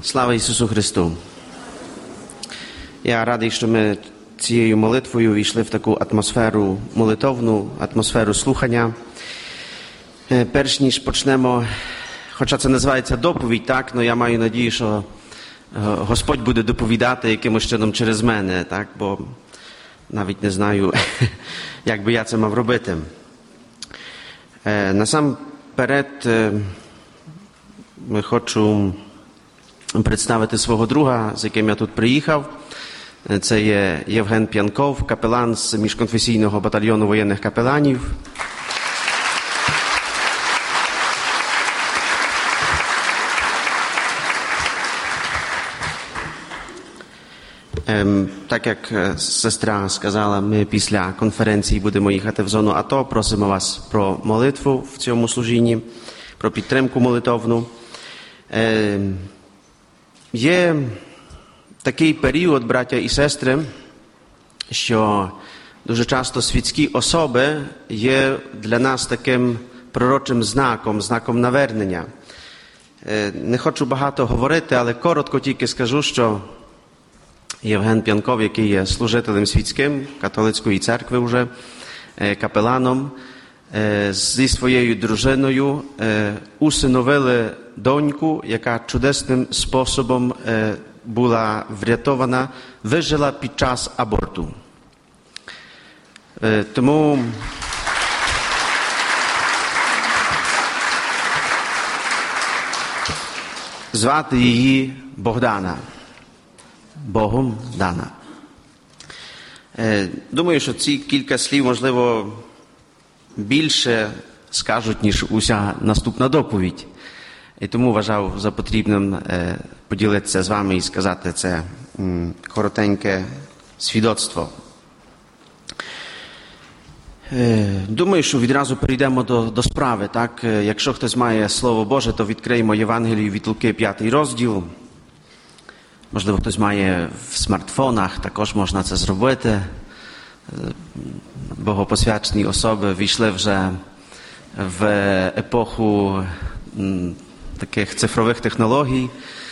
Слава Ісусу Христу! Я радий, що ми цією молитвою війшли в таку атмосферу молитовну, атмосферу слухання. Перш ніж почнемо, хоча це називається доповідь, так, але я маю надію, що Господь буде доповідати якимось чином через мене, так, бо навіть не знаю, як би я це мав робити. Насамперед, хочу представити свого друга, з яким я тут приїхав. Це є Євген П'янков, капелан з міжконфесійного батальйону воєнних капеланів. Так як сестра сказала, ми після конференції будемо їхати в зону АТО. Просимо вас про молитву в цьому служінні, про підтримку молитовну. Є такий період, браття і сестри, що дуже часто світські особи є для нас таким пророчим знаком навернення. Не хочу багато говорити, але коротко тільки скажу, що Євген П'янков, який є служителем світським католицької церкви вже, капеланом, зі своєю дружиною усиновили доньку, яка чудесним способом була врятована, вижила під час аборту. Тому звати її Богдана. Богом дана. Думаю, що ці кілька слів, можливо, більше скажуть, ніж уся наступна доповідь. І тому вважав за потрібним поділитися з вами і сказати це коротеньке свідоцтво. Думаю, що відразу перейдемо до справи. Так? Якщо хтось має Слово Боже, то відкриємо Євангелію від Луки, 5 розділ. Можливо, хтось має в смартфонах, також можна це зробити. Богопосвячені особи війшли вже в епоху таких цифрових технологій.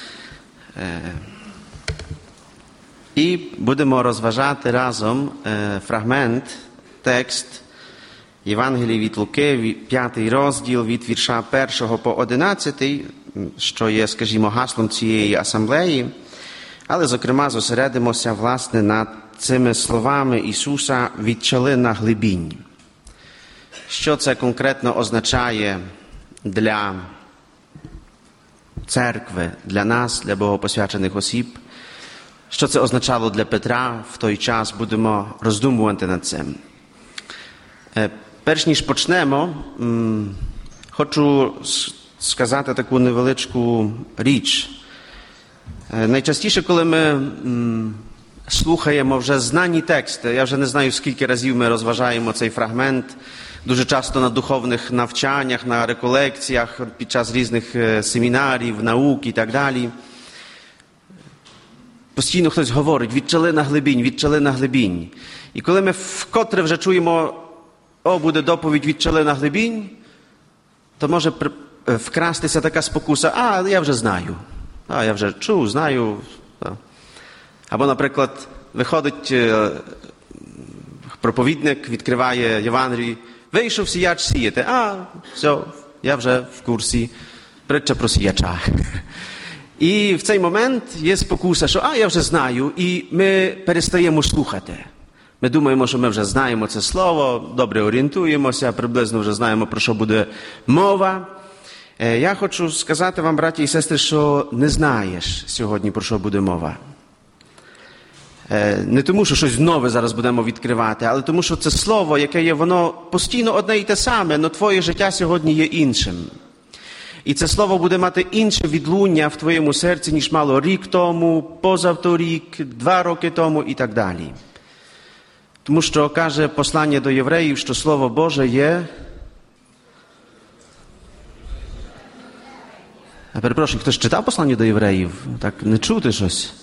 І будемо розважати разом фрагмент, текст Євангелії від Луки, 5 розділ, від вірша 1 по 11, що є, скажімо, гаслом цієї асамблеї. Але, зокрема, зосередимося, власне, над цими словами Ісуса «відчали на глибінь». Що це конкретно означає для церкви, для нас, для богопосвячених осіб? Що це означало для Петра в той час? Будемо роздумувати над цим. Перш ніж почнемо, хочу сказати таку невеличку річ. Найчастіше, коли ми слухаємо вже знані тексти, я вже не знаю, скільки разів ми розважаємо цей фрагмент, дуже часто на духовних навчаннях, на реколекціях, під час різних семінарів, наук і так далі. Постійно хтось говорить, відчали на глибінь, відчали на глибінь. І коли ми вкотре вже чуємо, буде доповідь відчали на глибінь, то може вкрастися така спокуса, я вже знаю. Я вже чув, знаю. Або, наприклад, виходить проповідник, відкриває Євангелію, вийшов сіяч сіяти. Все, я вже в курсі. Притча про сіяча. І в цей момент є спокуса, що я вже знаю, і ми перестаємо слухати. Ми думаємо, що ми вже знаємо це слово, добре орієнтуємося, приблизно вже знаємо, про що буде мова. Я хочу сказати вам, браті і сестри, що не знаєш сьогодні, про що буде мова. Не тому, що щось нове зараз будемо відкривати, але тому, що це слово, яке є, воно постійно одне і те саме, але твоє життя сьогодні є іншим. І це слово буде мати інше відлуння в твоєму серці, ніж мало рік тому, позавторік, 2 роки тому і так далі. Тому що каже послання до євреїв, що Слово Боже є... Я перепрошую, хтось читав послання до євреїв? Так, не чути щось?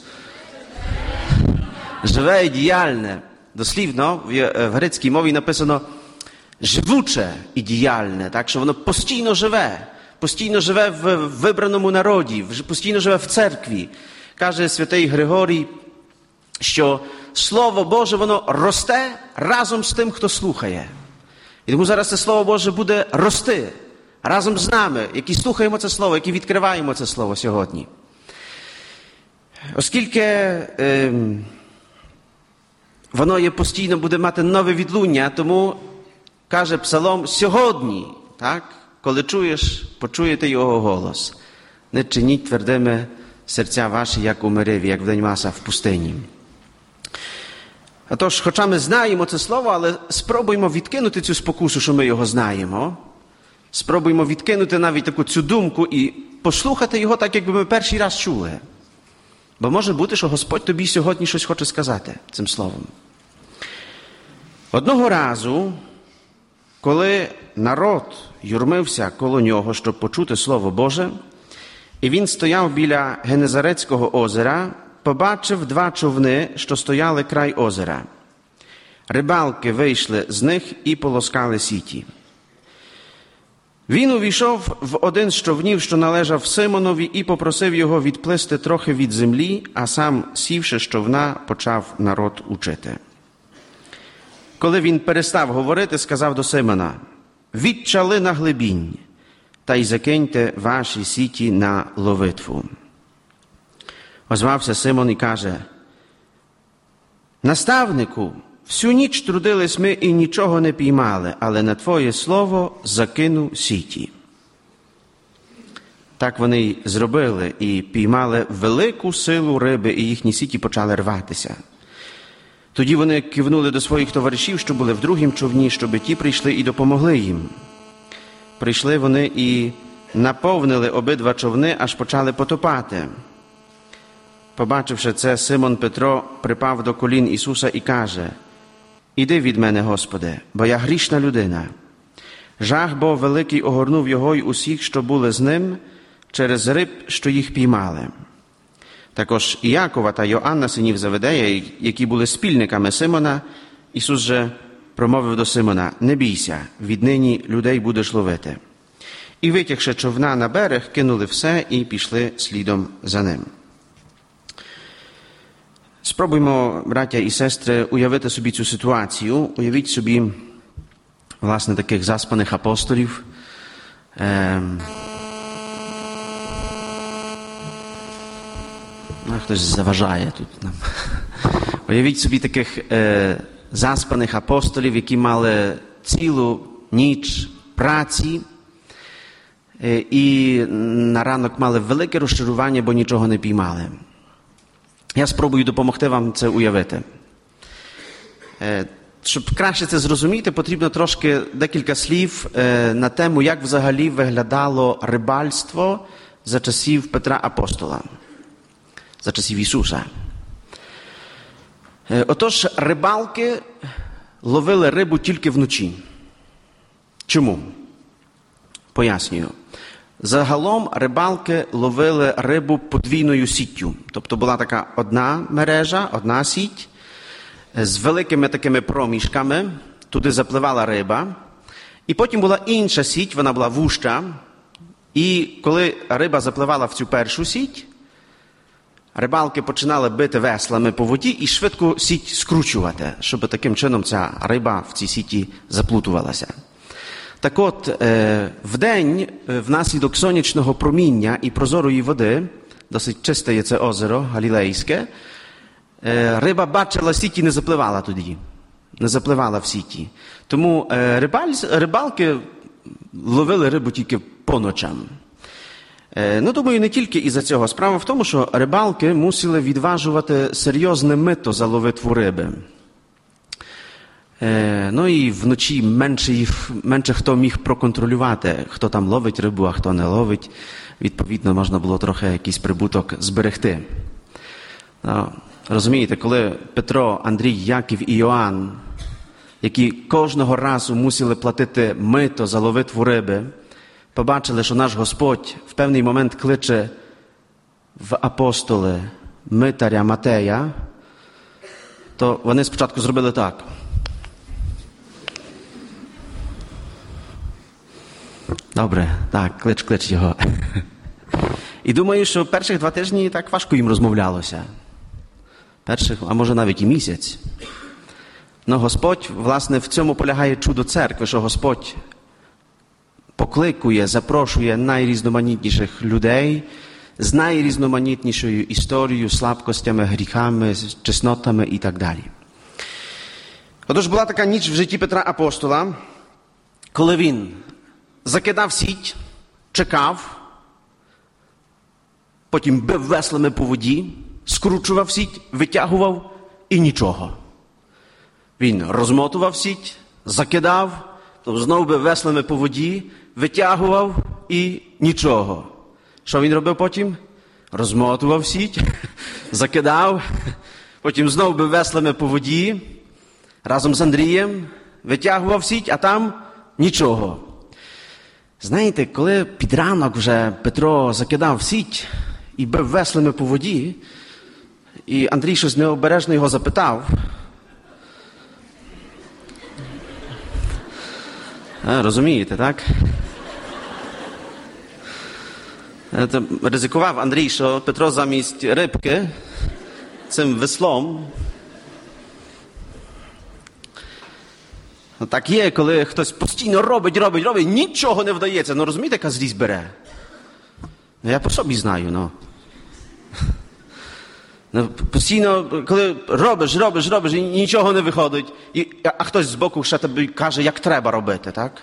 Живе і діяльне. Дослівно, в грецькій мові написано живуче і діяльне. Так, що воно постійно живе. постійно живе в вибраному народі, постійно живе в церкві. Каже святий Григорій, що Слово Боже, воно росте разом з тим, хто слухає. І тому зараз це Слово Боже буде рости разом з нами, які слухаємо це Слово, які відкриваємо це Слово сьогодні. Оскільки воно є постійно, буде мати нове відлуння, тому каже Псалом, сьогодні, так, коли почуєте його голос, не чиніть твердими серця ваші, як у Мериві, як в день Маса в пустині. Отож, хоча ми знаємо це слово, але спробуємо відкинути цю спокусу, що ми його знаємо. Спробуємо відкинути навіть таку цю думку і послухати його так, якби ми перший раз чули. Бо може бути, що Господь тобі сьогодні щось хоче сказати цим словом. Одного разу, коли народ юрмився коло нього, щоб почути Слово Боже, і він стояв біля Генезарецького озера, побачив 2 човни, що стояли край озера. Рибалки вийшли з них і полоскали сіті. Він увійшов в один з човнів, що належав Симонові, і попросив його відплисти трохи від землі, а сам, сівши з човна, почав народ учити. Коли він перестав говорити, сказав до Симона: «Відчали на глибінь, та й закиньте ваші сіті на ловитву». Озвався Симон і каже: «Наставнику, всю ніч трудились ми і нічого не піймали, але на твоє слово закину сіті». Так вони й зробили, і піймали велику силу риби, і їхні сіті почали рватися. Тоді вони кивнули до своїх товаришів, що були в другім човні, щоби ті прийшли і допомогли їм. Прийшли вони і наповнили обидва човни, аж почали потопати. Побачивши це, Симон Петро припав до колін Ісуса і каже: «Іди від мене, Господи, бо я грішна людина». Жах бо великий огорнув його й усіх, що були з ним, через риб, що їх піймали. Також і Якова та Йоанна, синів Заведея, які були спільниками Симона, Ісус же промовив до Симона: «Не бійся, віднині людей будеш ловити». І, витягши човна на берег, кинули все і пішли слідом за ним. Спробуймо, браття і сестри, уявити собі цю ситуацію. Уявіть собі, власне, таких заспаних апостолів. Хтось заважає тут нам. Уявіть собі таких заспаних апостолів, які мали цілу ніч праці і на ранок мали велике розчарування, бо нічого не піймали. Я спробую допомогти вам це уявити. Щоб краще це зрозуміти, потрібно трошки декілька слів на тему, як взагалі виглядало рибальство за часів Петра Апостола, за часів Ісуса. Отож, рибалки ловили рибу тільки вночі. Чому? Пояснюю. Загалом рибалки ловили рибу подвійною сіттю. Тобто була така одна мережа, одна сіть з великими такими проміжками. Туди запливала риба. І потім була інша сіть, вона була вужча. І коли риба запливала в цю першу сіть, рибалки починали бити веслами по воді і швидко сіть скручувати, щоб таким чином ця риба в цій сіті заплутувалася. Так от, вдень, внаслідок сонячного проміння і прозорої води, досить чисте є це озеро Галілейське, риба бачила сіті, не запливала тоді. Не запливала в сіті. Тому рибалки ловили рибу тільки по ночам. Думаю, не тільки із-за цього. Справа в тому, що рибалки мусили відважувати серйозне мито за ловитву риби. І вночі менше хто міг проконтролювати, хто там ловить рибу, а хто не ловить. Відповідно, можна було трохи якийсь прибуток зберегти. Розумієте, коли Петро, Андрій, Яків і Йоанн, які кожного разу мусили платити мито за ловитву риби, побачили, що наш Господь в певний момент кличе в апостоли митаря Матея, то вони спочатку зробили так. Добре, так, клич його. І думаю, що перших 2 тижні так важко їм розмовлялося. А може навіть і місяць. Но Господь, власне, в цьому полягає чудо церкви, що Господь покликує, запрошує найрізноманітніших людей з найрізноманітнішою історією, слабкостями, гріхами, чеснотами і так далі. Отож, була така ніч в житті Петра Апостола, коли він закидав сіть, чекав, потім бив веслами по воді, скручував сіть, витягував і нічого. Він розмотував сіть, закидав, знову бив веслами по воді, витягував і нічого. Що він робив потім? Розмотував сіть, закидав, потім знову бив веслами по воді, разом з Андрієм, витягував сіть, а там нічого. Знаєте, коли під ранок вже Петро закидав сіть і бив веслами по воді, і Андрій щось необережно його запитав, розумієте, так? Ризикував Андрій, що Петро замість рибки цим веслом. Так є, коли хтось постійно робить, нічого не вдається. Ну, розумієте, яка злість бере? Я по собі знаю, Постійно, коли робиш, і нічого не виходить. А хтось збоку ще тобі каже, як треба робити, так?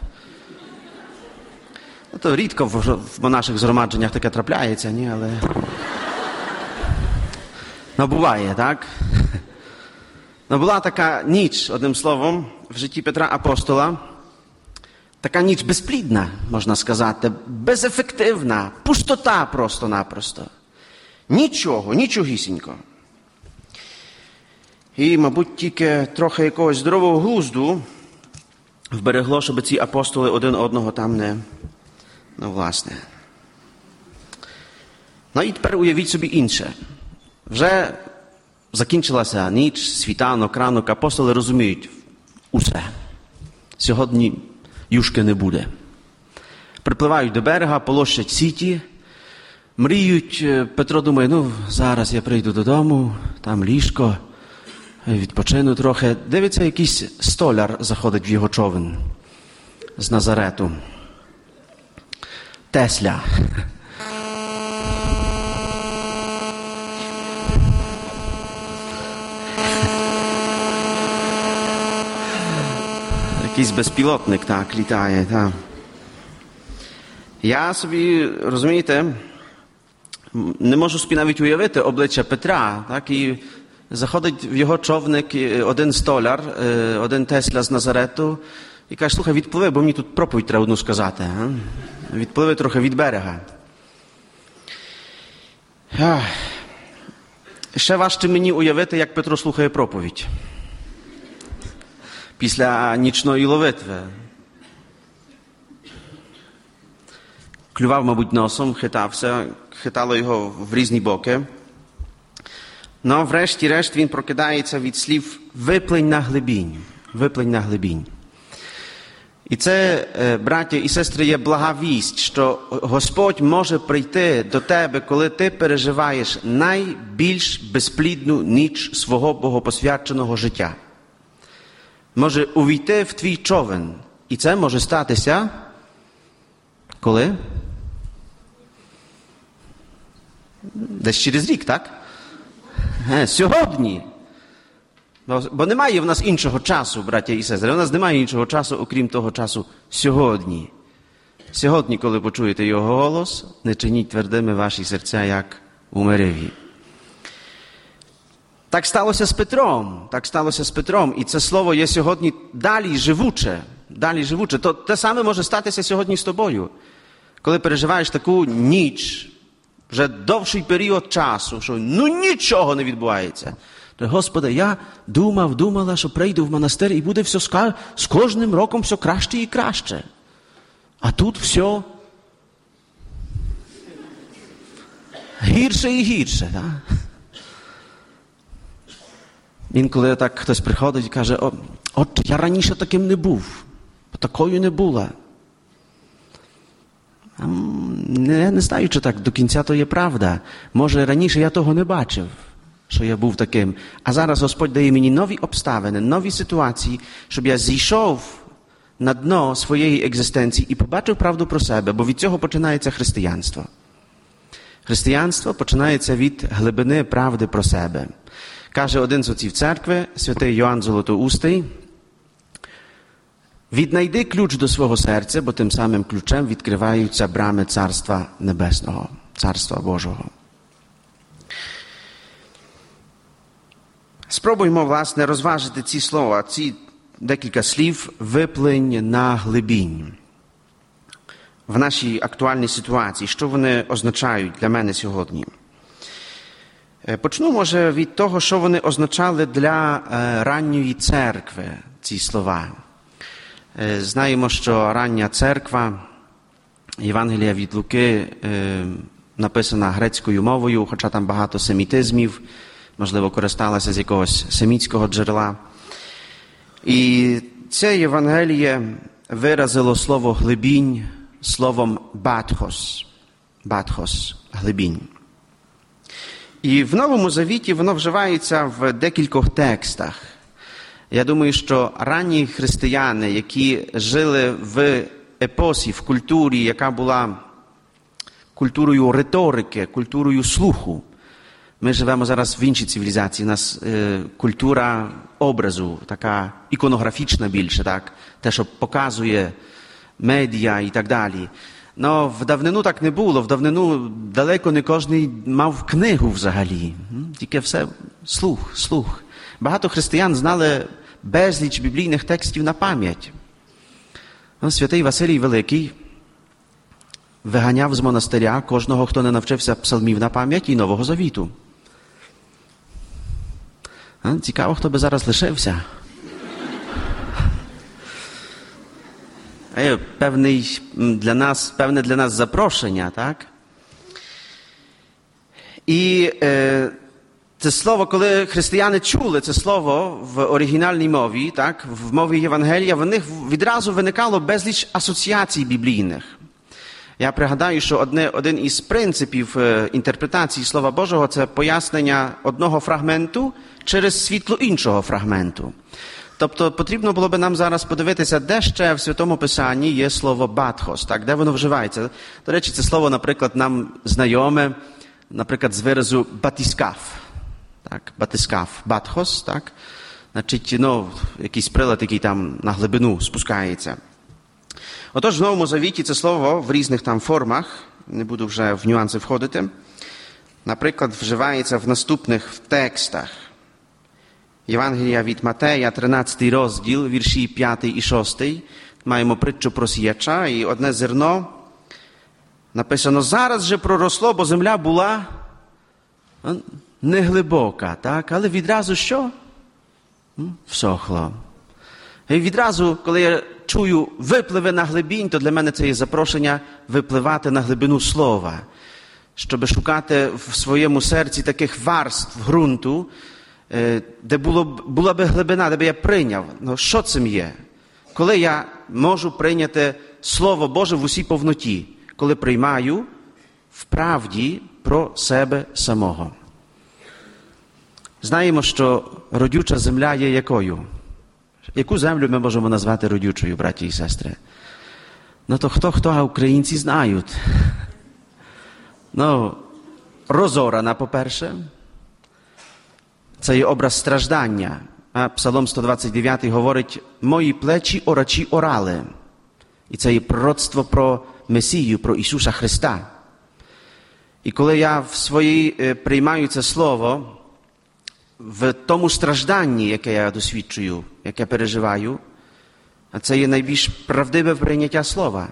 То рідко в наших згромадженнях таке трапляється, ні, але... буває, так? Була така ніч, одним словом, в житті Петра Апостола. Така ніч безплідна, можна сказати, безефективна, пустота просто-напросто. Нічогісінько. І, мабуть, тільки трохи якогось здорового глузду вберегло, щоб ці апостоли один одного там не... власне. І тепер уявіть собі інше. Вже закінчилася ніч, світанок, ранок, апостоли розуміють усе. Сьогодні юшки не буде. Припливають до берега, полощать сіті, мріють. Петро думає, зараз я прийду додому, там ліжко, відпочину трохи. Дивиться, якийсь столяр заходить в його човен з Назарету. Тесля. Якийсь безпілотник, так, літає, так. Я собі, розумієте, не можу собі навіть уявити обличчя Петра, так, і заходить в його човник один столяр, один Тесля з Назарету, і каже, слухай, відпливи, бо мені тут проповідь треба одну сказати. А? Відпливи трохи від берега. Ще важче мені уявити, як Петро слухає проповідь. Після нічної ловитви. Клював, мабуть, носом, хитало його в різні боки. Врешті-решт він прокидається від слів «виплинь на глибінь». «Виплинь на глибінь». І це, браття і сестри, є блага вість, що Господь може прийти до тебе, коли ти переживаєш найбільш безплідну ніч свого богопосвяченого життя. Може увійти в твій човен. І це може статися коли? Десь через рік, так? Сьогодні. Бо немає в нас іншого часу, браття і сестри. У нас немає іншого часу, окрім того часу сьогодні. Сьогодні, коли почуєте його голос, не чиніть твердими ваші серця, як у мереві. Так сталося з Петром. І це слово є сьогодні далі живуче. То те саме може статися сьогодні з тобою. Коли переживаєш таку ніч, вже довший період часу, що нічого не відбувається. То, Господи, я думала, що прийду в монастир і буде все з кожним роком все краще і краще. А тут все гірше і гірше. Так? Інколи так хтось приходить і каже, от я раніше таким не був, такою не була. Я не знаю, чи так до кінця то є правда. Може, раніше я того не бачив, що я був таким. А зараз Господь дає мені нові обставини, нові ситуації, щоб я зійшов на дно своєї екзистенції і побачив правду про себе, бо від цього починається християнство. Християнство починається від глибини правди про себе. Каже один з отців церкви, святий Йоанн Золотоустий: «Віднайди ключ до свого серця, бо тим самим ключем відкриваються брами Царства Небесного, Царства Божого». Спробуймо, власне, розважити ці слова, ці декілька слів «виплинь на глибінь» в нашій актуальній ситуації. Що вони означають для мене сьогодні? Почну, може, від того, що вони означали для ранньої церкви, ці слова. Знаємо, що рання церква, Євангелія від Луки, написана грецькою мовою, хоча там багато семітизмів, можливо, користалася з якогось семітського джерела. І це Євангеліє виразило слово «глибінь» словом «батхос». «Батхос» – «глибінь». І в Новому Завіті воно вживається в декількох текстах. Я думаю, що ранні християни, які жили в епосі, в культурі, яка була культурою риторики, культурою слуху. Ми живемо зараз в іншій цивілізації. У нас культура образу, така іконографічна більше, так? Те, що показує медіа і так далі. Но в давнину так не було. В давнину далеко не кожен мав книгу взагалі. Тільки все слух. Багато християн знали безліч біблійних текстів на пам'ять. Святий Василій Великий виганяв з монастиря кожного, хто не навчився псалмів на пам'ять і Нового Завіту. Цікаво, хто би зараз лишився. Певне для нас запрошення, так? І це слово, коли християни чули це слово в оригінальній мові, так, в мові Євангелія, в них відразу виникало безліч асоціацій біблійних. Я пригадаю, що один із принципів інтерпретації Слова Божого – це пояснення одного фрагменту через світло іншого фрагменту. Тобто потрібно було би нам зараз подивитися, де ще в Святому Писанні є слово «батхос», так, де воно вживається. До речі, це слово, наприклад, нам знайоме, наприклад, з виразу «батискаф». Так, батискаф, батхос, так, значить, якийсь прилад, який там на глибину спускається. Отож, в Новому Завіті це слово в різних там формах, не буду вже в нюанси входити, наприклад, вживається в наступних текстах. Євангелія від Матея, 13 розділ, вірші 5 і 6. Маємо притчу про сіяча, і одне зерно написано: «Зараз же проросло, бо земля була неглибока», так? Але відразу що? Всохло. І відразу, коли я чую «випливе на глибінь», то для мене це є запрошення випливати на глибину слова, щоб шукати в своєму серці таких варств ґрунту, де була би глибина, де би я прийняв. Що цим є? Коли я можу прийняти Слово Боже в усій повноті, коли приймаю в правді про себе самого. Знаємо, що родюча земля є якою? Яку землю ми можемо назвати родючою, браті і сестри? То хто, а українці знають. Розорана, по-перше. Це є образ страждання. Псалом 129 говорить: «Мої плечі орачі орали». І це є пророцтво про Месію, про Ісуса Христа. І коли я приймаю це слово, в тому стражданні, яке я досвідчую, яке переживаю, а це є найбільш правдиве прийняття слова.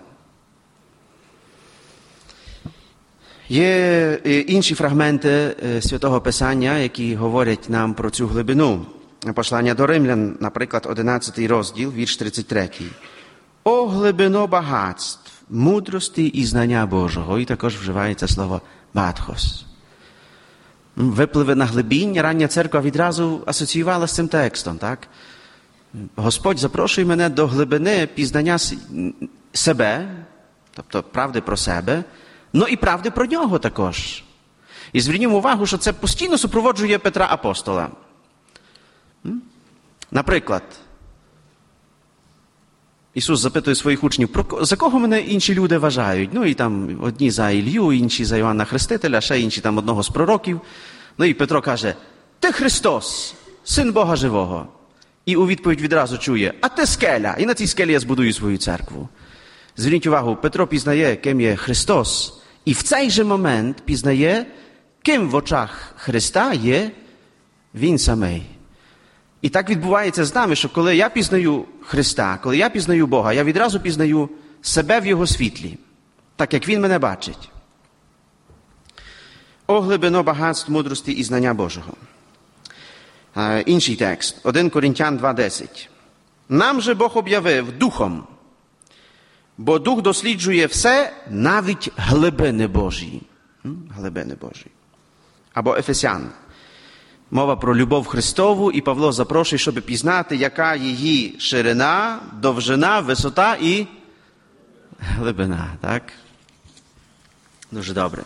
Є інші фрагменти Святого Писання, які говорять нам про цю глибину. Послання до Римлян, наприклад, 11 розділ, вірш 33. «О глибино багатств, мудрості і знання Божого». І також вживається слово «батхос». Випливе на глибінь, рання церква відразу асоціювала з цим текстом, так? Господь запрошує мене до глибини пізнання себе, тобто правди про себе, ну і правди про нього також. І звернімо увагу, що це постійно супроводжує Петра Апостола. Наприклад, Ісус запитує своїх учнів, за кого мене інші люди вважають? Ну і там одні за Ілью, інші за Йоанна Хрестителя, ще інші там одного з пророків. Ну і Петро каже, ти Христос, Син Бога Живого. І у відповідь відразу чує, а ти скеля, і на цій скелі я збудую свою церкву. Зверніть увагу, Петро пізнає, ким є Христос, і в цей же момент пізнає, ким в очах Христа є Він самий. І так відбувається з нами, що коли я пізнаю Христа, коли я пізнаю Бога, я відразу пізнаю себе в Його світлі, так як Він мене бачить. О глибино багатств мудрості і знання Божого. Інший текст, 1 Коринтян 2:10. Нам же Бог об'явив Духом, бо Дух досліджує все, навіть глибини Божі. Глибини Божі. Або Ефесян. Мова про любов Христову, і Павло запрошує, щоб пізнати, яка її ширина, довжина, висота і глибина. Так? Дуже добре.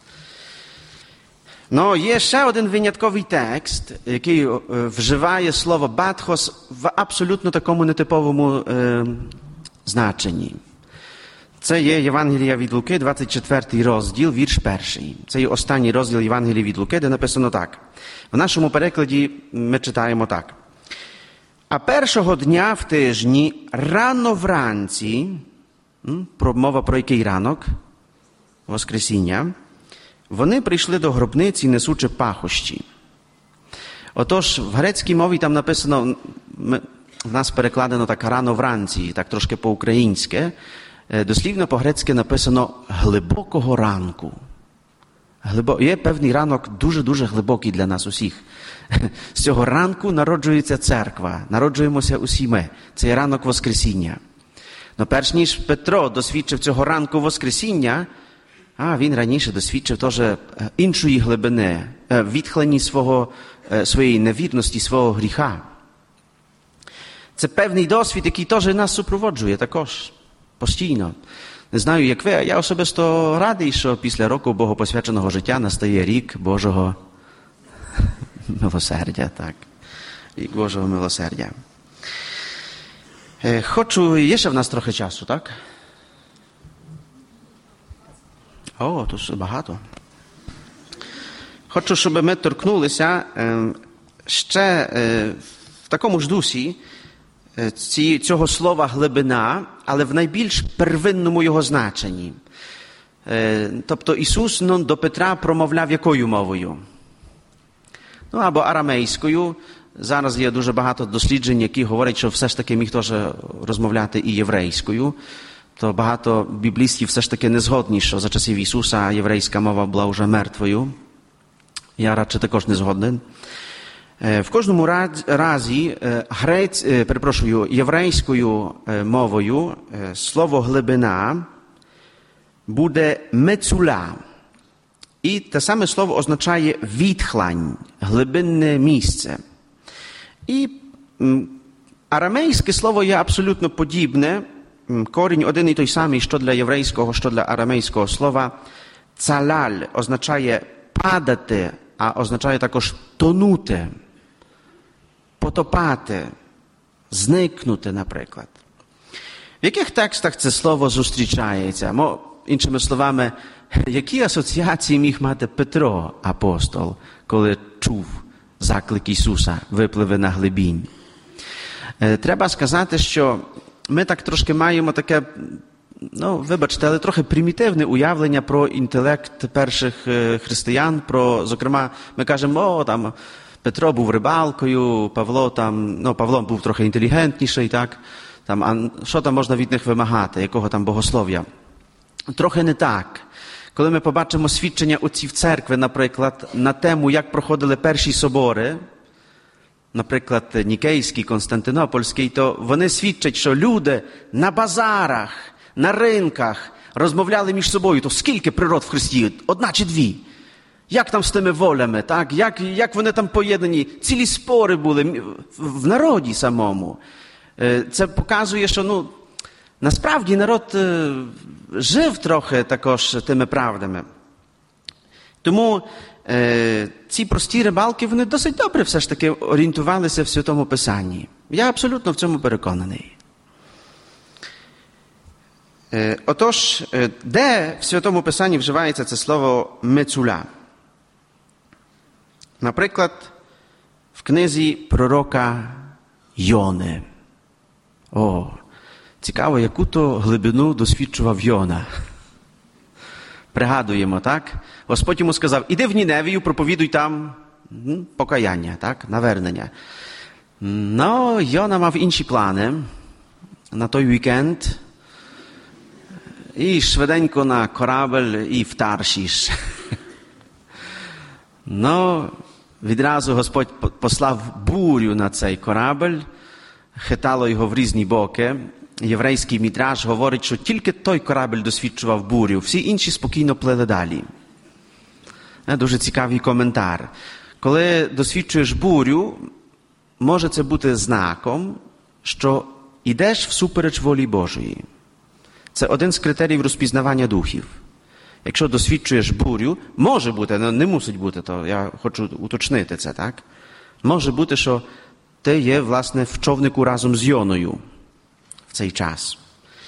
Ну, є ще один винятковий текст, який вживає слово «батхос» в абсолютно такому нетиповому значенні. Це є Євангелія від Луки, 24 розділ, вірш 1. Це є останній розділ Євангелії від Луки, де написано так. В нашому перекладі ми читаємо так. А першого дня в тижні, рано вранці, мова про який ранок? Воскресіння. Вони прийшли до гробниці, несучи пахощі. Отож, в грецькій мові там написано, в нас перекладено так рано вранці, так трошки по-українськи. Дослівно по-грецьки написано глибокого ранку. Є певний ранок дуже-дуже глибокий для нас усіх. З цього ранку народжується церква, народжуємося усі ми. Це є ранок Воскресіння. Но перш ніж Петро досвідчив цього ранку Воскресіння, він раніше досвідчив теж іншої глибини, відхилення своєї невірності, свого гріха. Це певний досвід, який теж нас супроводжує також, постійно. Не знаю, як ви, а я особисто радий, що після року богопосвяченого життя настає рік Божого милосердя, так. Рік Божого милосердя. Є ще в нас трохи часу, так? О, тут багато. Хочу, щоб ми торкнулися ще в такому ж дусі цього слова глибина, але в найбільш первинному його значенні. Тобто Ісус до Петра промовляв якою мовою? Або арамейською. Зараз є дуже багато досліджень, які говорять, що все ж таки міг теж розмовляти і єврейською. То багато біблістів все ж таки не згодні, що за часів Ісуса єврейська мова була вже мертвою. Я радше також не згоден. В кожному разі єврейською мовою слово глибина буде мецула. І те саме слово означає відхлань, глибинне місце. І арамейське слово є абсолютно подібне. Корінь один і той самий, що для єврейського, що для арамейського слова. Цалаль означає падати, а означає також тонути, потопати, зникнути, наприклад. В яких текстах це слово зустрічається? Іншими словами, які асоціації міг мати Петро, апостол, коли чув заклик Ісуса «Випливи на глибінь»? Треба сказати, що ми так трошки маємо таке, вибачте, але трохи примітивне уявлення про інтелект перших християн. Зокрема, ми кажемо, там Петро був рибалкою, Павло був трохи інтелігентніший, так? А що там можна від них вимагати, якого там богослов'я? Трохи не так. Коли ми побачимо свідчення отців церкви, наприклад, на тему, як проходили перші собори, наприклад, Нікейський, Константинопольський, то вони свідчать, що люди на базарах, на ринках розмовляли між собою. То скільки природ в Христі? Одна чи дві? Як там з тими волями? Так? Як вони там поєднані? Цілі спори були в народі самому. Це показує, що Насправді народ жив трохи також тими правдами. Тому ці прості рибалки, вони досить добре все ж таки орієнтувалися в Святому Писанні. Я абсолютно в цьому переконаний. Отож, де в Святому Писанні вживається це слово «мецуля»? Наприклад, в книзі пророка Йони. Цікаво, яку то глибину досвідчував Йона. Пригадуємо, так? Господь йому сказав, іди в Ніневію, проповідуй там покаяння, так? Навернення. Ну, Йона мав інші плани на той вікенд. І швиденько на корабель і в Таршіш. Ну, відразу Господь послав бурю на цей корабель, хитало його в різні боки. Єврейський мідраш говорить, що тільки той корабель досвідчував бурю, всі інші спокійно плили далі. Дуже цікавий коментар. Коли досвідчуєш бурю, може це бути знаком, що йдеш всупереч волі Божої. Це один з критеріїв розпізнавання духів. Якщо досвідчуєш бурю, може бути, не мусить бути, то я хочу уточнити це, так? Може бути, що ти є, власне, в човнику разом з Йоною в цей час.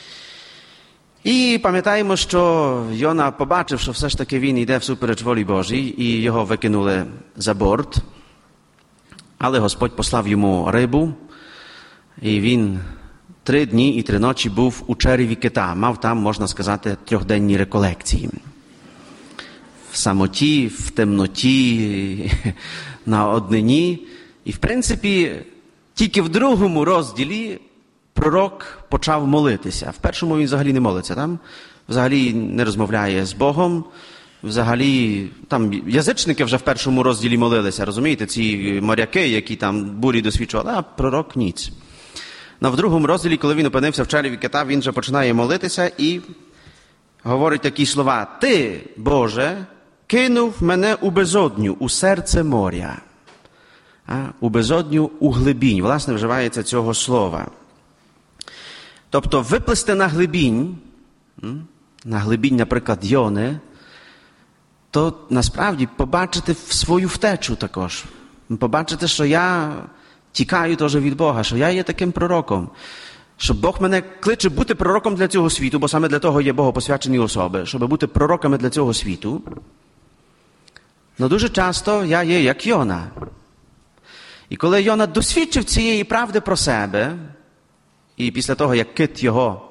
І пам'ятаємо, що Йона побачив, що все ж таки він йде всупереч волі Божій, і його викинули за борт. Але Господь послав йому рибу, і він 3 дні і 3 ночі був у череві кита. Мав там, можна сказати, 3-денні реколекції. В самоті, в темноті, на однині. І, в принципі, тільки в 2 розділі пророк почав молитися. В 1 він взагалі не молиться. Там взагалі не розмовляє з Богом. Взагалі, там язичники вже в 1 розділі молилися, розумієте? Ці моряки, які там бурі досвідчували, а пророк ніц. В 2 розділі, коли він опинився в череві кита, він вже починає молитися і говорить такі слова. «Ти, Боже, кинув мене у безодню, у серце моря». У безодню, у глибінь. Власне, вживається цього слова. Тобто, виплисти на глибінь, наприклад, Йони, то насправді побачити свою втечу також. Побачити, що я тікаю теж від Бога, що я є таким пророком. Що Бог мене кличе бути пророком для цього світу, бо саме для того є богопосвячені особи, щоб бути пророками для цього світу. Но дуже часто я є як Йона. І коли Йона досвідчив цієї правди про себе, і після того, як кит його,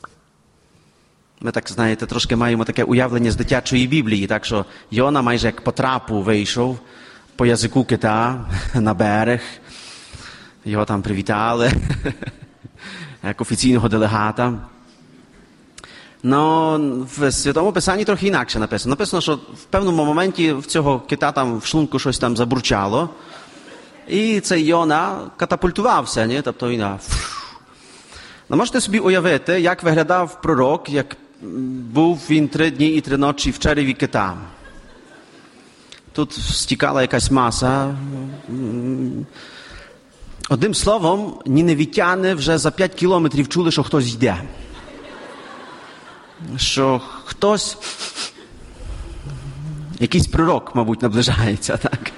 ми так, знаєте, трошки маємо таке уявлення з дитячої Біблії, так що Йона майже як по трапу вийшов по язику кита на берег, його там привітали, як офіційного делегата. Но в Святому Писанні трохи інакше написано. Написано, що в певному моменті в цього кита там в шлунку щось там забурчало, і цей Йона катапультувався, ні? Тобто він... Ну, можете собі уявити, як виглядав пророк, як був він 3 дні і 3 ночі в череві кита. Тут стікала якась маса. Одним словом, ніневітяни вже за 5 кілометрів чули, що хтось йде. Що хтось, якийсь пророк, мабуть, наближається, так?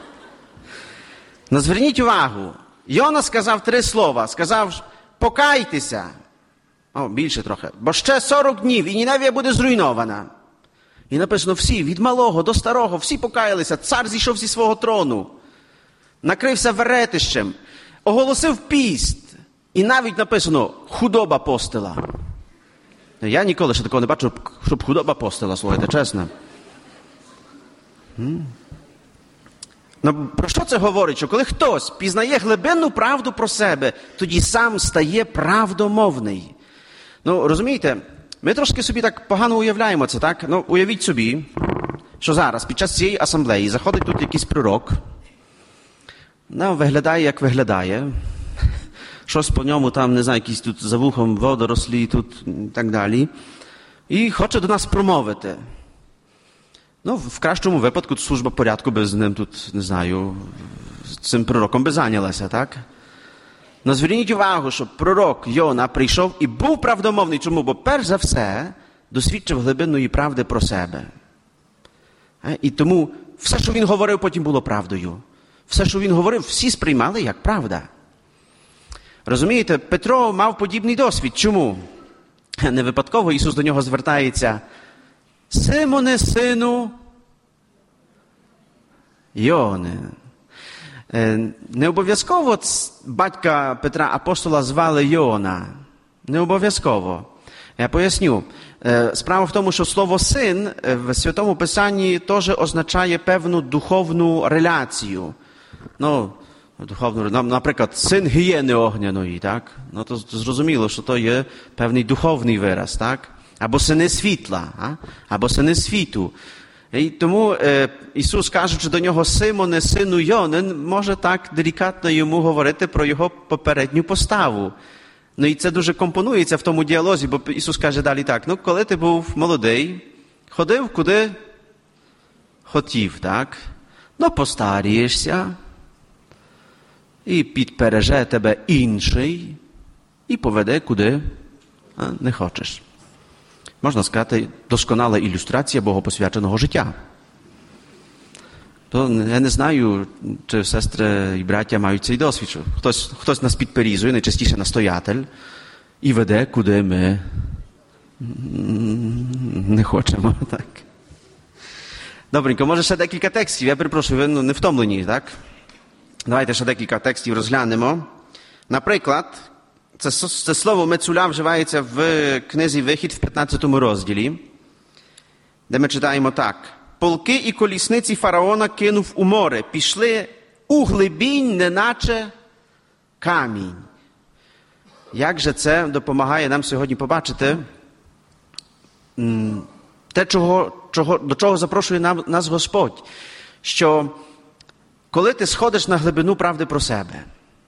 Но зверніть увагу, Йона сказав 3 слова. Сказав, покайтеся. Більше трохи. Бо ще 40 днів, і Ніневія буде зруйнована. І написано, всі, від малого до старого, всі покаялися. Цар зійшов зі свого трону. Накрився веретищем. Оголосив піст. І навіть написано, худоба постила. Я ніколи ще такого не бачу, щоб худоба постила, слухайте, чесно. Ну, про що це говорить? Що коли хтось пізнає глибинну правду про себе, тоді сам стає правдомовний. Ну, розумієте, ми трошки собі так погано уявляємо це, так? Ну, уявіть собі, що зараз, під час цієї асамблеї, заходить тут якийсь пророк, ну, виглядає, як виглядає, щось по ньому там, не знаю, якісь тут за вухом водорослі, тут і так далі, і хоче до нас промовити. Ну, в кращому випадку служба порядку би з ним тут, не знаю, з цим пророком би зайнялася, так? Но зверніть увагу, що пророк Йона прийшов і був правдомовний. Чому? Бо перш за все досвідчив глибинної правди про себе. І тому все, що він говорив, потім було правдою. Все, що він говорив, всі сприймали як правда. Розумієте, Петро мав подібний досвід. Чому? Не випадково Ісус до нього звертається: Симоне, сину Йони. Не обов'язково батька Петра апостола звали Йона. Не обов'язково. Я поясню. Справа в тому, що слово «син» в Святому Писанні теж означає певну духовну реляцію. Наприклад, син гієни огняної, так? То зрозуміло, що то є певний духовний вираз, так? Або сини світла, або сини світу. І тому Ісус, кажучи до нього «Симоне, сину Йонин», може так делікатно йому говорити про його попередню поставу. І це дуже компонується в тому діалозі, бо Ісус каже далі так: коли ти був молодий, ходив куди хотів, так? Постарієшся, і підпереже тебе інший, і поведе куди не хочеш. Можна сказати, досконала ілюстрація богопосвяченого життя. То я не знаю, чи сестри і браття мають цей досвід, що хтось нас підперізує, найчастіше настоятель, і веде, куди ми не хочемо. Так. Добренько, може ще декілька текстів. Я перепрошую, ви не втомлені, так? Давайте ще декілька текстів розглянемо. Наприклад, це слово «мецуля» вживається в книзі «Вихід» в 15 розділі, де ми читаємо так: «Полки і колісниці фараона кинув у море, пішли у глибінь, неначе камінь». Як же це допомагає нам сьогодні побачити те, до чого запрошує нас Господь? Що коли ти сходиш на глибину правди про себе,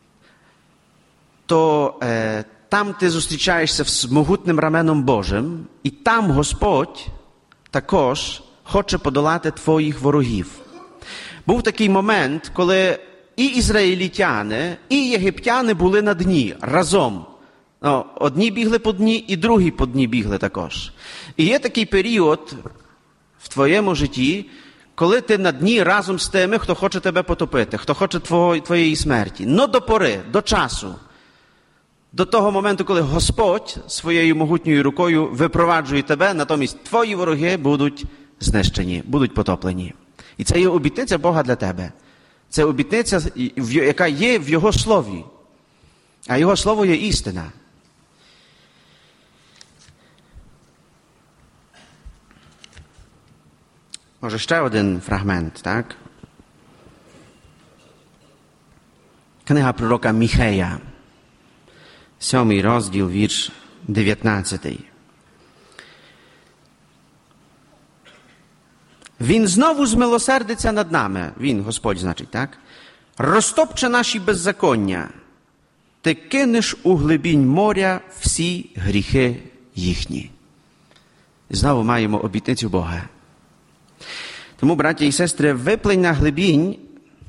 то там ти зустрічаєшся з могутним раменом Божим, і там Господь також хоче подолати твоїх ворогів. Був такий момент, коли і ізраїлітяни, і єгиптяни були на дні разом. Одні бігли по дні, і другі по дні бігли також. І є такий період в твоєму житті, коли ти на дні разом з тими, хто хоче тебе потопити, хто хоче твоєї смерті. До пори, до часу. До того моменту, коли Господь своєю могутньою рукою випроваджує тебе, натомість твої вороги будуть знищені, будуть потоплені. І це є обітниця Бога для тебе. Це обітниця, яка є в Його Слові. А Його Слово є істина. Може, ще один фрагмент, так? Книга пророка Міхея, 7 розділ, вірш 19. Він знову змилосердиться над нами, він, Господь, значить, так? Розтопче наші беззаконня. Ти кинеш у глибінь моря всі гріхи їхні. І знову маємо обітницю Бога. Тому, браття і сестри, виплинь на глибінь,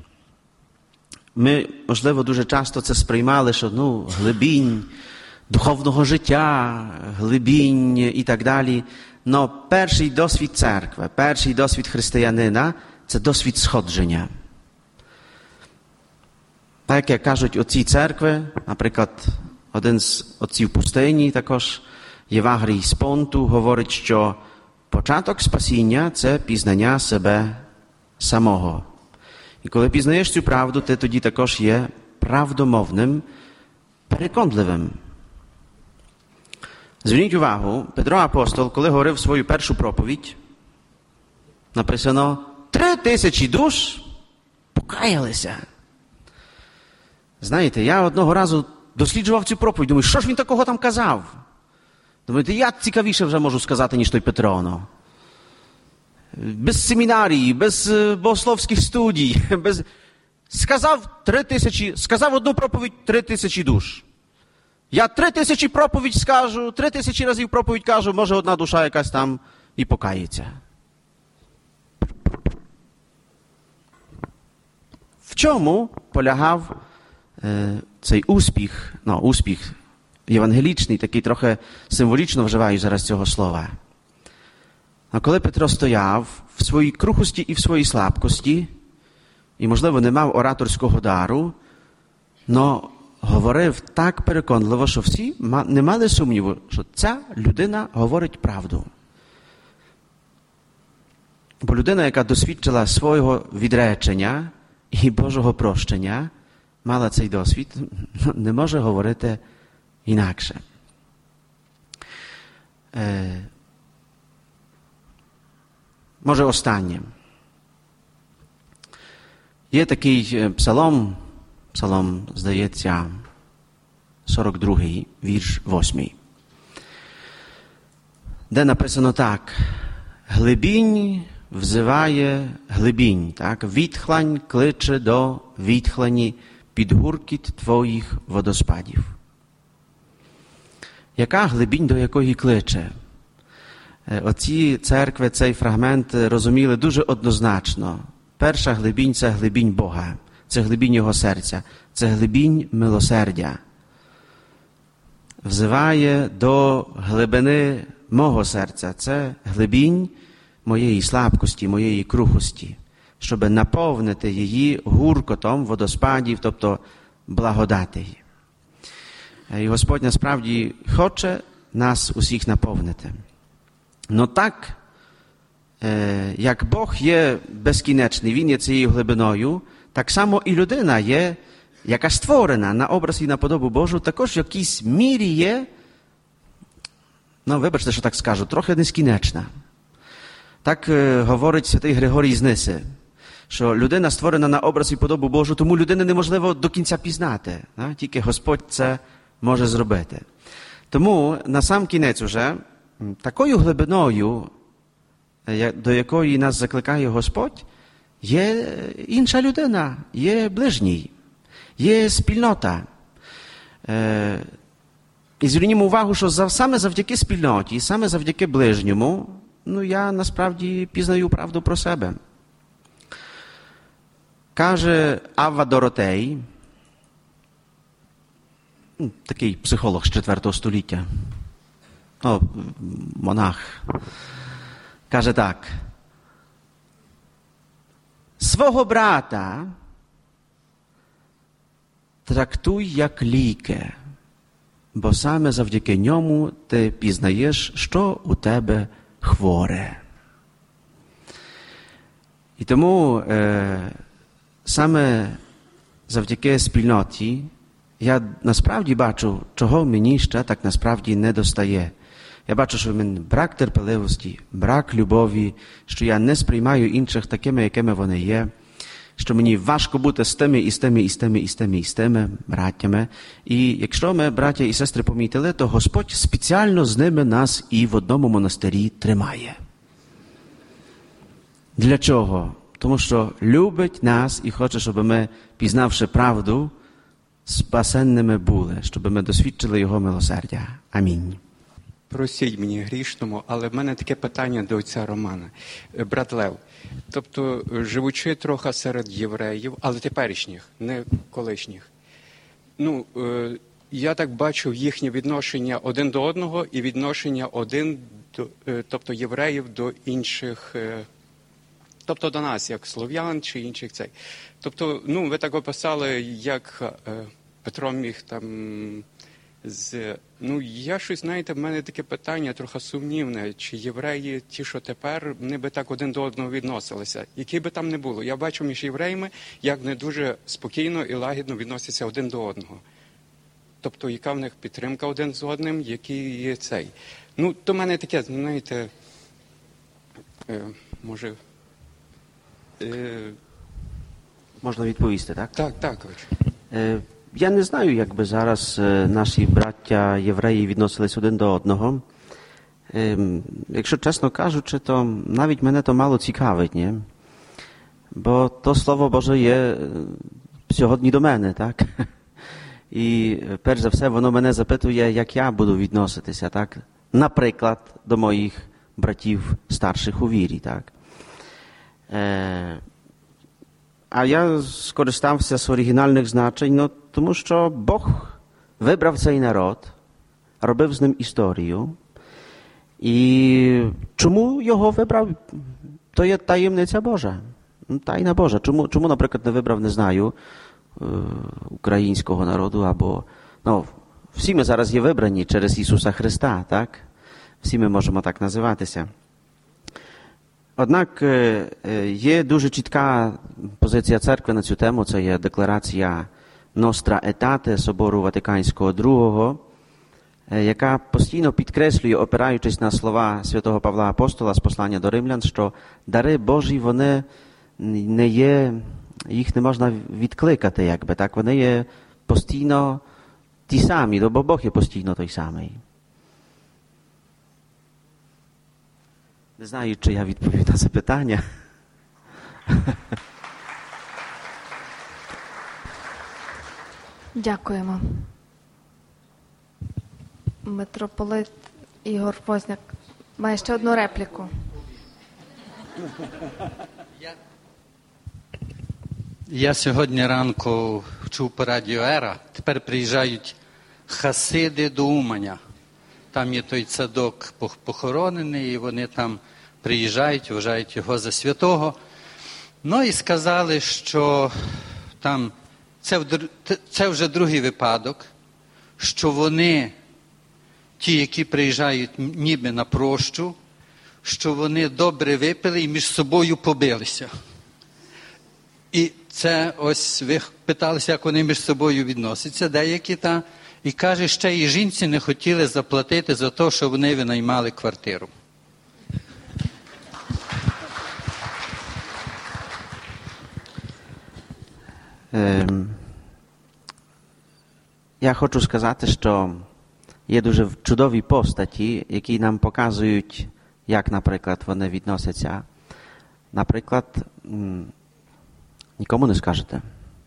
ми, можливо, дуже часто це сприймали, що, глибінь духовного життя, глибінь і так далі. Но перший досвід церкви, перший досвід християнина – це досвід сходження. Так, як кажуть отці церкви, наприклад, один з отців пустині, також Євагрій з Понту, говорить, що початок спасіння – це пізнання себе самого. І коли пізнаєш цю правду, ти тоді також є правдомовним, переконливим. Зверніть увагу, Петро Апостол, коли говорив свою першу проповідь, написано, 3000 душ покаялися. Знаєте, я одного разу досліджував цю проповідь, думаю, що ж він такого там казав? Думаю, я цікавіше вже можу сказати, ніж той Петро. Без семінарії, без богословських студій, сказав одну проповідь 3000 душ. Я 3000 проповідь скажу, 3000 разів проповідь кажу, може одна душа якась там і покається. В чому полягав цей успіх євангелічний, такий трохи символічно вживаю зараз цього слова. А коли Петро стояв в своїй крухості і в своїй слабкості, і, можливо, не мав ораторського дару, но говорив так переконливо, що всі не мали сумніву, що ця людина говорить правду. Бо людина, яка досвідчила свого відречення і Божого прощення, мала цей досвід, не може говорити інакше. Може останнє. Є такий псалом, здається, 42-й, вірш 8, де написано так: глибінь взиває глибінь, так? Відхлань кличе до відхлані під гуркіт твоїх водоспадів. Яка глибінь, до якої кличе? Оці церкви цей фрагмент розуміли дуже однозначно. Перша глибінь – це глибінь Бога, це глибінь Його серця, це глибінь милосердя. Взиває до глибини мого серця, це глибінь моєї слабкості, моєї крухості, щоб наповнити її гуркотом водоспадів, тобто благодати. І Господь насправді хоче нас усіх наповнити. Но так, як Бог є безкінечний, Він є цією глибиною, так само і людина є, яка створена на образ і на подобу Божу, також в якійсь мірі є, вибачте, що так скажу, трохи нескінченна. Так говорить святий Григорій з Ниси, що людина створена на образ і подобу Божу, тому людину неможливо до кінця пізнати. Тільки Господь це може зробити. Тому на сам кінець уже такою глибиною, до якої нас закликає Господь, є інша людина, є ближній, є спільнота. І звернімо увагу, що саме завдяки спільноті, саме завдяки ближньому, я насправді пізнаю правду про себе. Каже Авва Доротей, такий психолог з 4 століття, монах, каже так: свого брата трактуй як ліки, бо саме завдяки ньому ти пізнаєш, що у тебе хворе. І тому саме завдяки спільноті я насправді бачу, чого мені ще так насправді не достає. Я бачу, що в мене брак терпеливості, брак любові, що я не сприймаю інших такими, якими вони є, що мені важко бути з тими браттями. І якщо ми, браття і сестри, помітили, то Господь спеціально з ними нас і в одному монастирі тримає. Для чого? Тому що любить нас і хоче, щоб ми, пізнавши правду, спасенними були, щоб ми досвідчили Його милосердя. Амінь. Простіть мені грішному, але в мене таке питання до отця Романа. Брат Лев, тобто, живучи трохи серед євреїв, але теперішніх, не колишніх, я так бачу їхнє відношення один до одного і відношення тобто євреїв до інших, тобто до нас, як слов'ян чи інших цей. Тобто, ви так описали, як Петро міг там я щось, знаєте, в мене таке питання трохи сумнівне, чи євреї, ті, що тепер, вони би так один до одного відносилися. Який би там не було. Я бачу між євреями, як вони дуже спокійно і лагідно відносяться один до одного. Тобто, яка в них підтримка один з одним, який є цей. То в мене таке, знаєте, може... Можна відповісти, так? Так. Я не знаю, як би зараз наші браття євреї відносились один до одного. Якщо чесно кажучи, то навіть мене то мало цікавить, ні? Бо то Слово Боже є сьогодні до мене, так? І перш за все воно мене запитує, як я буду відноситися, так? Наприклад, до моїх братів старших у вірі, так? А я скористався з оригінальних значень, тому що Бог вибрав цей народ, робив з ним історію. І чому його вибрав? То є таємниця Божа. Тайна Божа. Чому, наприклад, не вибрав, не знаю, українського народу або... всі ми зараз є вибрані через Ісуса Христа, так? Всі ми можемо так називатися. Однак є дуже чітка позиція церкви на цю тему. Це є декларація Nostra Aetate Собору Ватиканського II, яка постійно підкреслює, опираючись на слова святого Павла Апостола з послання до Римлян, що дари Божі, вони не є, їх не можна відкликати, якби, так? Вони є постійно ті самі, бо Бог є постійно той самий. Не знаю, чи я відповів на запитання. Дякуємо. Митрополит Ігор Возняк має ще одну репліку. Я сьогодні ранку чув по радіо Ера. Тепер приїжджають хасиди до Уманя. Там є той цадок похоронений, і вони там приїжджають, вважають його за святого. Ну і сказали, що там це вже другий випадок, що вони, ті, які приїжджають ніби на прощу, що вони добре випили і між собою побилися. І це ось ви питалися, як вони між собою відносяться, деякі і каже, ще і жінці не хотіли заплатити за те, що вони винаймали квартиру. Я хочу сказати, що є дуже чудові постаті, які нам показують, як, наприклад, вони відносяться. Наприклад, нікому не скажете.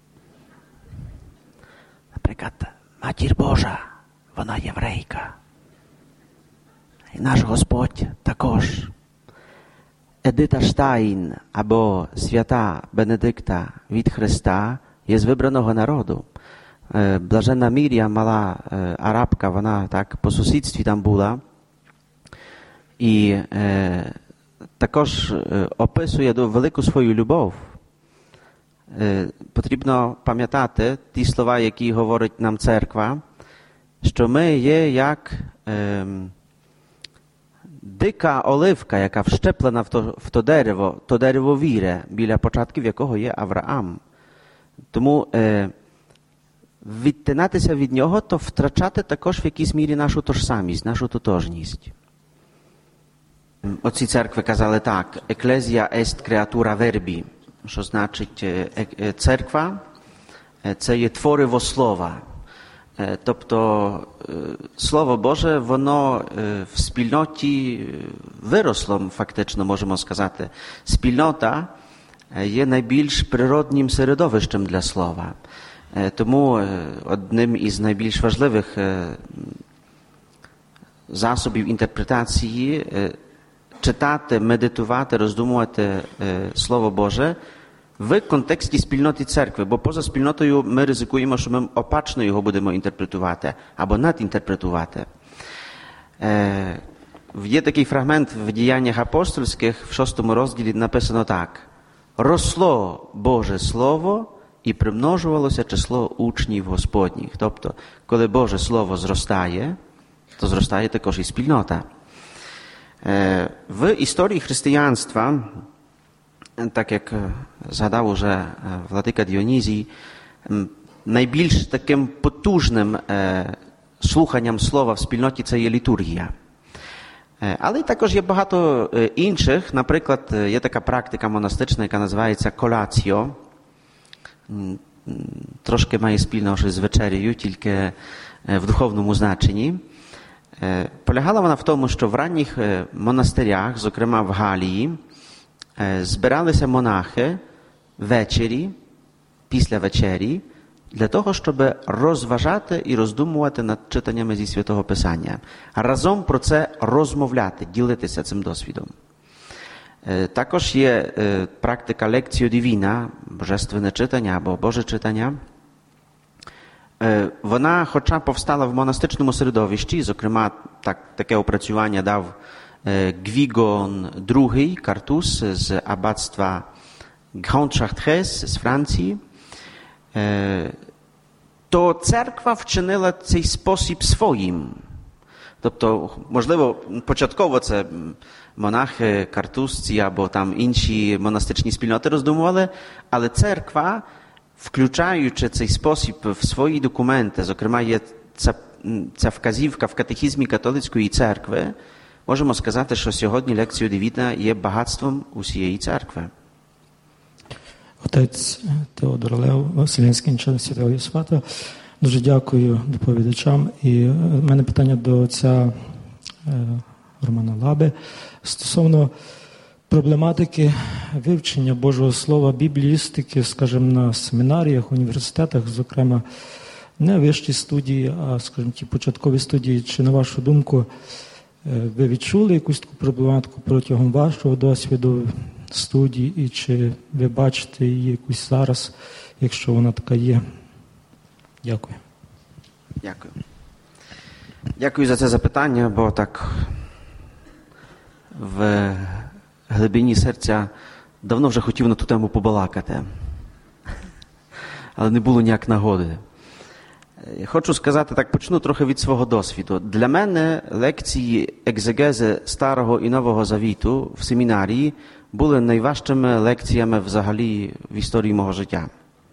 Наприклад, Матір Божа, вона єврейка. І наш Господь також. Едита Штайн або свята Бенедикта від Христа є з вибраного народу. Блаженна Мір'я, мала арабка, вона так по сусідстві там була. І також описує велику свою любов. Потрібно пам'ятати ті слова, які говорить нам церква, що ми є як дика оливка, яка вщеплена в то дерево віри, біля початків якого є Авраам. Тому відтинатися від нього, то втрачати також в якійсь мірі нашу тожсамість, нашу тотожність. Отці церкви казали так: «Еклезія ест креатура вербі», що значить церква – це є твориво слова. Тобто Слово Боже, воно в спільноті виросло, фактично, можемо сказати. Спільнота є найбільш природнім середовищем для слова. Тому одним із найбільш важливих засобів інтерпретації читати, медитувати, роздумувати Слово Боже в контексті спільноти церкви, бо поза спільнотою ми ризикуємо, що ми опачно його будемо інтерпретувати або надінтерпретувати. Є такий фрагмент в Діяннях апостольських, в 6 розділі написано так: «Росло Боже Слово і примножувалося число учнів Господніх». Тобто, коли Боже Слово зростає, то зростає також і спільнота. В історії християнства, так як згадав уже владика Діонізій, найбільш таким потужним слуханням слова в спільноті це є літургія. Але також є багато інших. Наприклад, є така практика монастична, яка називається колаціо. Трошки має спільного щось з вечерею, тільки в духовному значенні. Полягала вона в тому, що в ранніх монастирях, зокрема в Галії, збиралися монахи ввечері, після вечері, для того, щоб розважати і роздумувати над читаннями зі Святого Писання. Разом про це розмовляти, ділитися цим досвідом. Також є практика лекціо дивіна, божественне читання або Боже читання. Вона, хоча повстала в монастичному середовищі, зокрема, таке опрацювання дав Гвігон II, картус з аббатства Grand-Chartres з Франції, то церква вчинила цей спосіб своїм. Тобто, можливо, початково це монахи, картузці або там інші монастичні спільноти роздумували, але церква, включаючи цей спосіб в свої документи, зокрема є ця вказівка в катехізмі католицької церкви, можемо сказати, що сьогодні лекціо дивіна є багатством усієї церкви. Отець Теодор Лев, Вселенський нічого Святого Єсифата. Дуже дякую доповідачам. І в мене питання до отця Романа Лаби стосовно проблематики вивчення Божого Слова, бібліїстики, скажімо, на семінаріях, університетах, зокрема, не вищі студії, а, скажімо, ті початкові студії. Чи, на вашу думку, ви відчули якусь таку проблематику протягом вашого досвіду студії, і чи ви бачите її якусь зараз, якщо вона така є? Дякую. Дякую. Дякую за це запитання, бо так в глибині серця давно вже хотів на ту тему побалакати, але не було ніяк нагоди. Хочу сказати, так почну трохи від свого досвіду. Для мене лекції екзегези Старого і Нового Завіту в семінарії були найважчими лекціями взагалі в історії мого життя.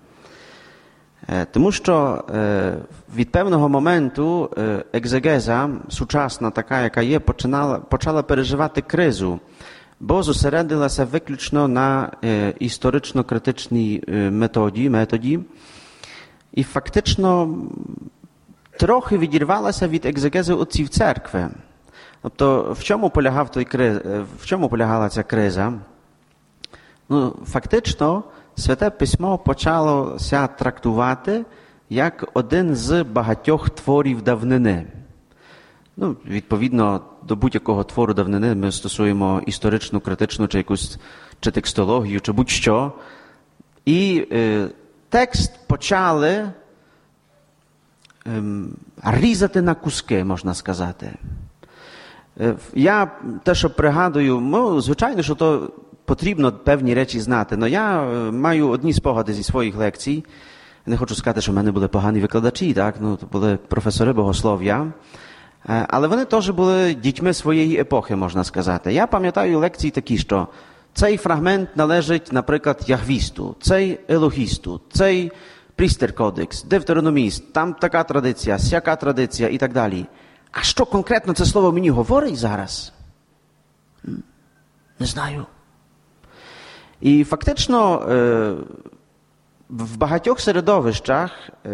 Тому що від певного моменту екзегеза, сучасна така, яка є, почала переживати кризу, бо зосередилася виключно на історично-критичній методі і фактично трохи відірвалася від екзегези отців церкви. Тобто, в чому полягала ця криза? Ну, фактично, Святе Письмо почалося трактувати як один з багатьох творів давнини. Ну, відповідно, до будь-якого твору давнини ми стосуємо історичну, критичну, чи текстологію, чи будь-що. І текст почали різати на куски, можна сказати. Я те, що пригадую, звичайно, що то потрібно певні речі знати, але я маю одні спогади зі своїх лекцій. Не хочу сказати, що в мене були погані викладачі, так? То були професори богослов'я. Але вони теж були дітьми своєї епохи, можна сказати. Я пам'ятаю лекції такі, що цей фрагмент належить, наприклад, Яхвісту, цей Елохісту, цей Прістер-кодекс, Девтерономіст, там така традиція, сяка традиція і так далі. А що конкретно це слово мені говорить зараз? Не знаю. І фактично в багатьох середовищах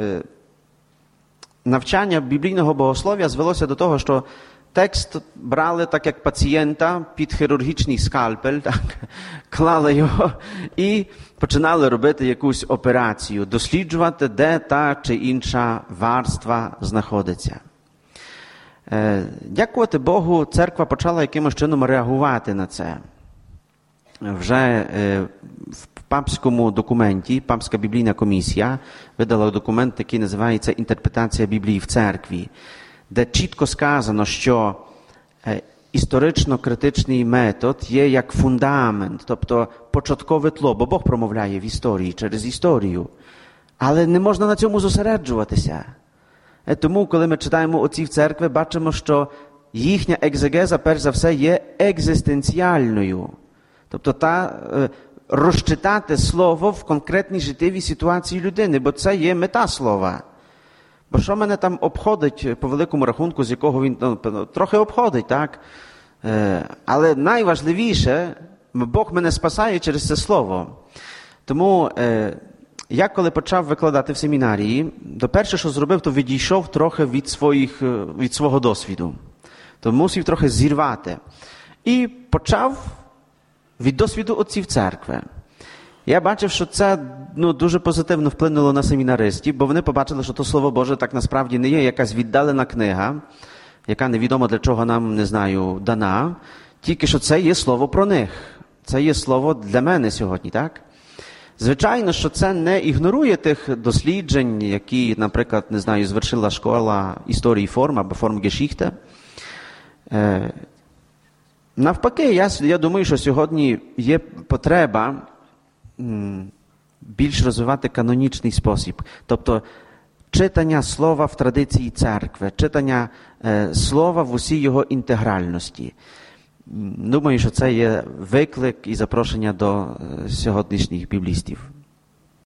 навчання біблійного богослов'я звелося до того, що текст брали так, як пацієнта, під хірургічний скальпель, так, клали його і починали робити якусь операцію, досліджувати, де та чи інша warstwa знаходиться. Дякувати Богу, церква почала якимось чином реагувати на це. Вже в папському документі, папська біблійна комісія видала документ, який називається «Інтерпретація Біблії в церкві», де чітко сказано, що історично-критичний метод є як фундамент, тобто початкове тло, бо Бог промовляє в історії, через історію. Але не можна на цьому зосереджуватися. Тому, коли ми читаємо отців церкви, бачимо, що їхня екзегеза, перш за все, є екзистенціальною. Тобто розчитати слово в конкретній життєвій ситуації людини, бо це є мета слова. Бо що мене там обходить, по великому рахунку, з якого він трохи обходить, так? Але найважливіше, Бог мене спасає через це слово. Тому я, коли почав викладати в семінарії, то перше, що зробив, то відійшов трохи від свого досвіду. То мусив трохи зірвати. І почав від досвіду отців церкви. Я бачив, що це дуже позитивно вплинуло на семінаристів, бо вони побачили, що то Слово Боже так насправді не є якась віддалена книга, яка невідомо для чого нам, не знаю, дана, тільки що це є слово про них. Це є слово для мене сьогодні, так? Звичайно, що це не ігнорує тих досліджень, які, наприклад, не знаю, звершила школа історії форм або формгешіхте. Навпаки, я думаю, що сьогодні є потреба більш розвивати канонічний спосіб. Тобто, читання слова в традиції церкви, читання слова в усій його інтегральності. Думаю, що це є виклик і запрошення до сьогоднішніх біблістів.